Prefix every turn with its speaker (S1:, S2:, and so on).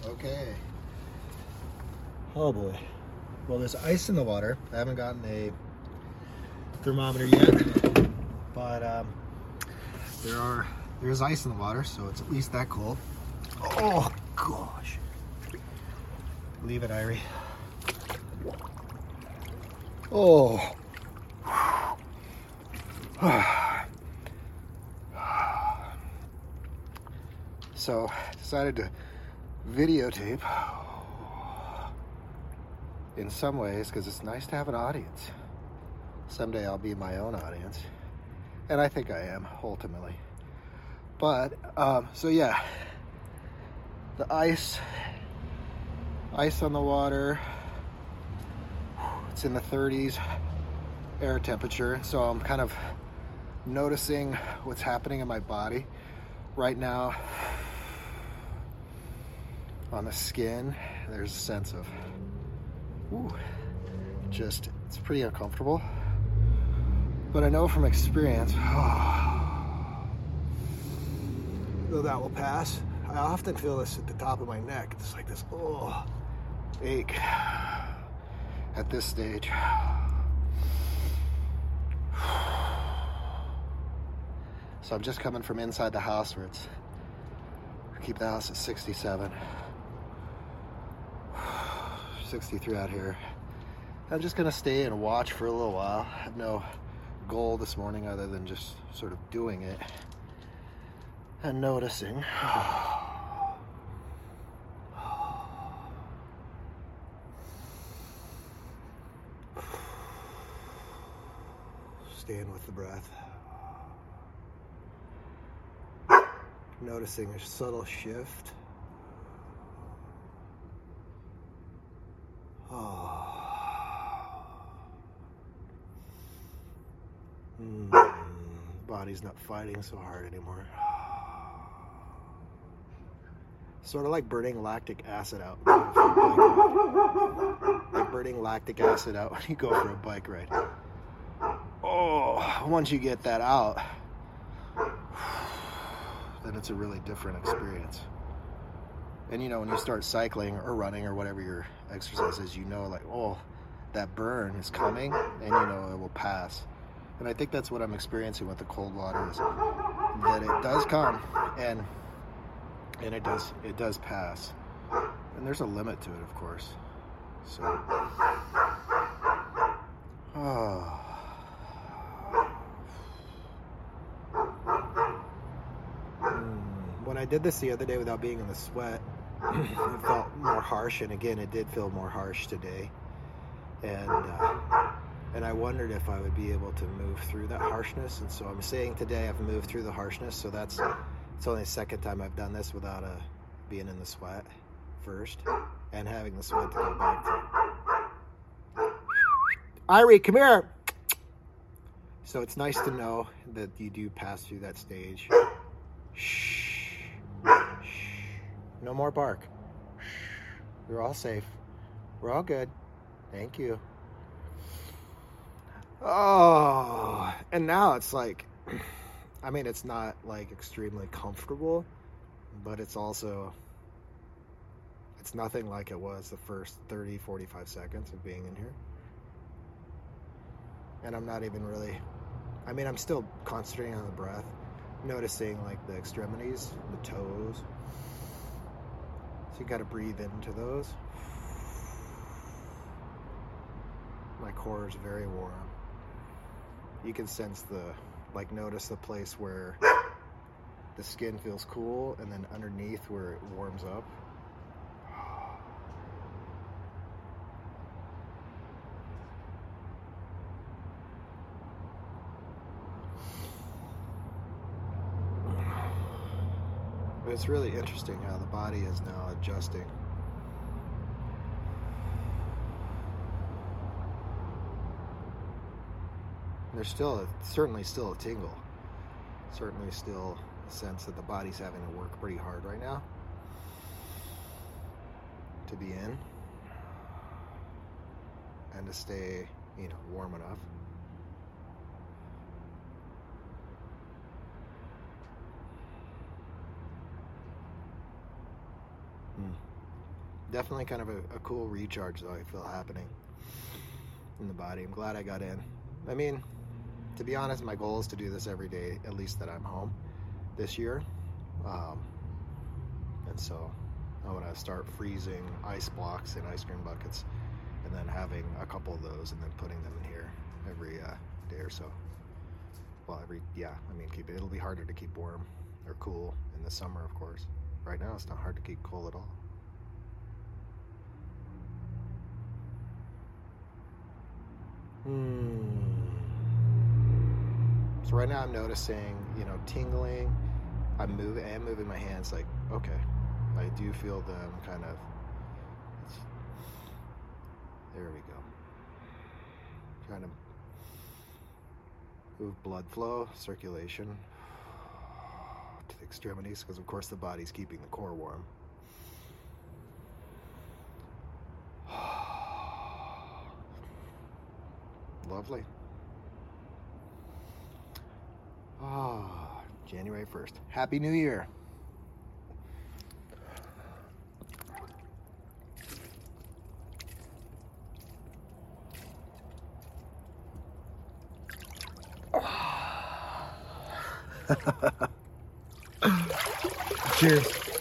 S1: Okay. Oh boy. Well, there's ice in the water. I haven't gotten a thermometer yet, but there's ice in the water, so it's at least that cold. Oh gosh. Leave it, Irie. Oh. So, decided to videotape in some ways because it's nice to have an audience. Someday I'll be my own audience, and I think I am ultimately. But so yeah, the ice on the water, it's in the 30s air temperature, so I'm kind of noticing what's happening in my body right now. On the skin, there's a sense of it's pretty uncomfortable, but I know from experience though that will pass. I often feel this at the top of my neck. It's like this ache at this stage. So I'm just coming from inside the house where keep the house at 67, 63 out here. I'm just gonna stay and watch for a little while. I have no goal this morning other than just sort of doing it and noticing. Staying with the breath. Noticing a subtle shift. Body's not fighting so hard anymore. Sort of like burning lactic acid out. Like burning lactic acid out when you go for a bike ride. Oh, once you get that out, then it's a really different experience. And you know, when you start cycling or running or whatever your exercise is, you know, like, oh, that burn is coming, and you know it will pass. And I think that's what I'm experiencing with the cold water, is that it does come and it does pass. And there's a limit to it, of course. So when I did this the other day without being in the sweat, it felt more harsh, and again, it did feel more harsh today. And I wondered if I would be able to move through that harshness. And so I'm saying today I've moved through the harshness. So it's only the second time I've done this without being in the sweat first and having the sweat to go back to. Irie, come here. So it's nice to know that you do pass through that stage. Shh. No more bark. You're all safe. We're all good. Thank you. Oh, and now it's like, I mean, it's not like extremely comfortable, but it's nothing like it was the first 30, 45 seconds of being in here. And I'm not even really, I'm still concentrating on the breath, noticing like the extremities, the toes. So you got to breathe into those. My core is very warm. You can sense notice the place where the skin feels cool, and then underneath where it warms up. But it's really interesting how the body is now adjusting. There's certainly still a tingle. Certainly still a sense that the body's having to work pretty hard right now to be in and to stay, warm enough. definitely kind of a cool recharge though I feel happening in the body. I'm glad I got in. I mean, to be honest, my goal is to do this every day, at least that I'm home this year. And so I want to start freezing ice blocks in ice cream buckets and then having a couple of those and then putting them in here every day or so. Well, it'll be harder to keep warm or cool in the summer, of course. Right now, it's not hard to keep cool at all. So right now I'm noticing, tingling. I am moving my hands like, okay, I do feel them kind of, there we go. Trying to move blood flow, circulation to the extremities, because of course the body's keeping the core warm. Lovely. January 1st. Happy New Year. Cheers.